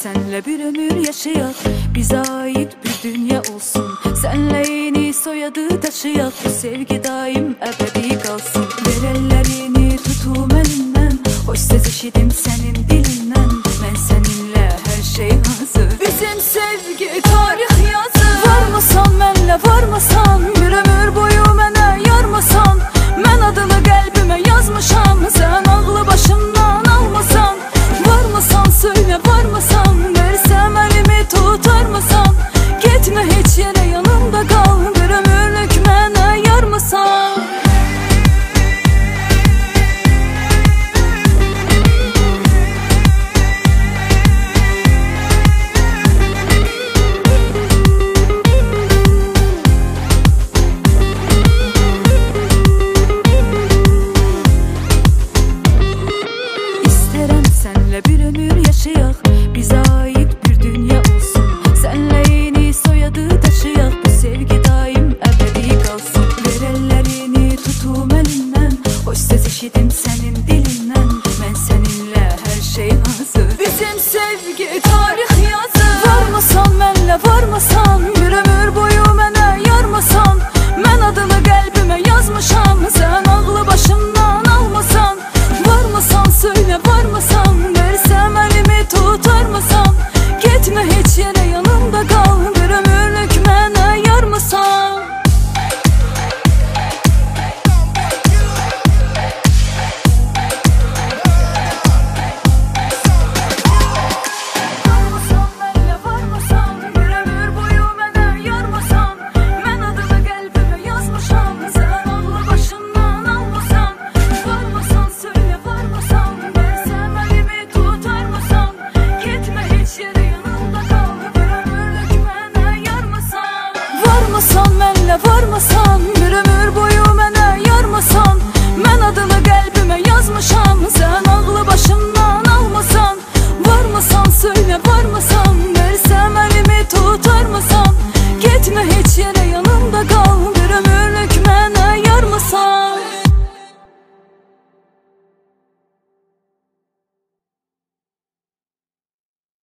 senle bir ömür yaşayak, bize ait bir dünya olsun. Senle yeni soyadı taşıyak, bu sevgi daim ebedi kalsın. Ver ellerini tutum elinden, hoş söz eşidim senin dilinden. Ben seninle her şey hazır, bizim sevgi tarih yazır. Varmasan benle varmasan, bir ömür boyu mənə yarmasan. Mən adını qəlbimə yazmışam, sen ağlı başımdan almasan. Varmasan söyle varmasan, versem elimi tutarmasan. Gitme hiç yere yanımda kal, bir ömürlük mənə yarmasan. İsterem senle bir ömür